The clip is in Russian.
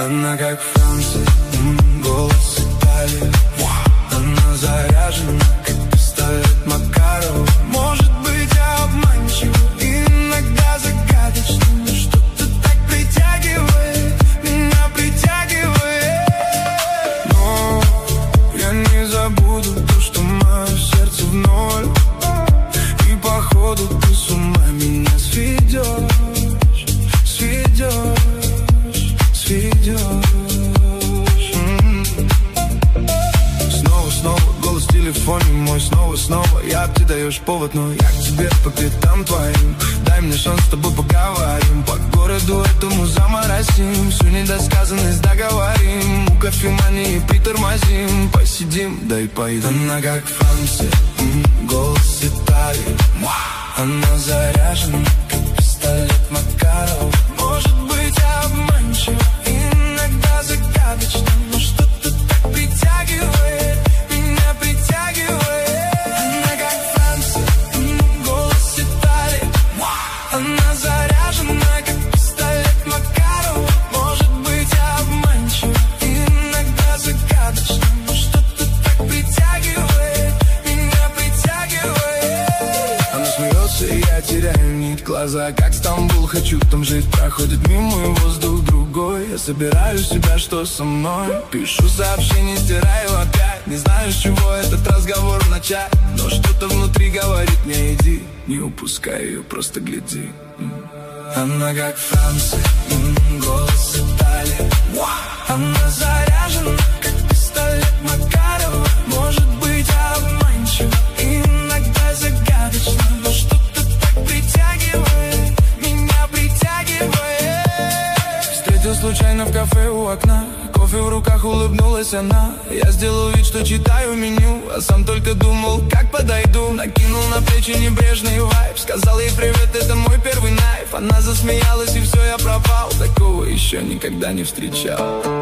Она как Франция, голос Италии. Она заряжена, как пистолет Макарова. Может быть, я обманчива, иногда загадочна, но что-то так притягивает, меня притягивает. Но я не забуду то, что мое сердце в ноль. И походу ты с ума меня сведешь, сведешь, сведешь. Снова голос в телефоне мой, снова я, ты даешь повод, но я к тебе по пятам твоим. Дай мне шанс, с тобой поговорим, по городу этому заморосим, всю недосказанность договорим, у кофемании притормозим, посидим, да и поедем. Она как Франция, голос Италии. Она заряжена, как пистолет Макарова. Может быть, я обманчива, иногда загадочна, но что-то так притягивает, меня притягивает. Она как Франция, голос Италии. Она заряжена, как пистолет Макарова. Может быть, я обманчива, иногда загадочна, но что-то так притягивает, меня притягивает. Она смеется, и я теряю нить, глаза как Стамбул, хочу там жить. Проходит мимо и воздух другой. Я собираю себя, что со мной. Пишу сообщение, стираю опять. Не знаю, с чего этот разговор начать, но что-то внутри говорит мне: иди, не упускай ее, просто гляди. Она как Франция, голос Италии. Она заряжена, как пистолет Макарова. Может быть, я обманчива, иногда загадочна, но что-то так притягивает, меня притягивает. Встретил случайно в кафе у окна, кофе в руках, улыбнулась она. Я сделал вид, что читаю меню, а сам только думал, как подойду. Накинул на плечи небрежный вайб, сказал ей привет, это мой первый найф. Она засмеялась, и все, я пропал. Такого еще никогда не встречал.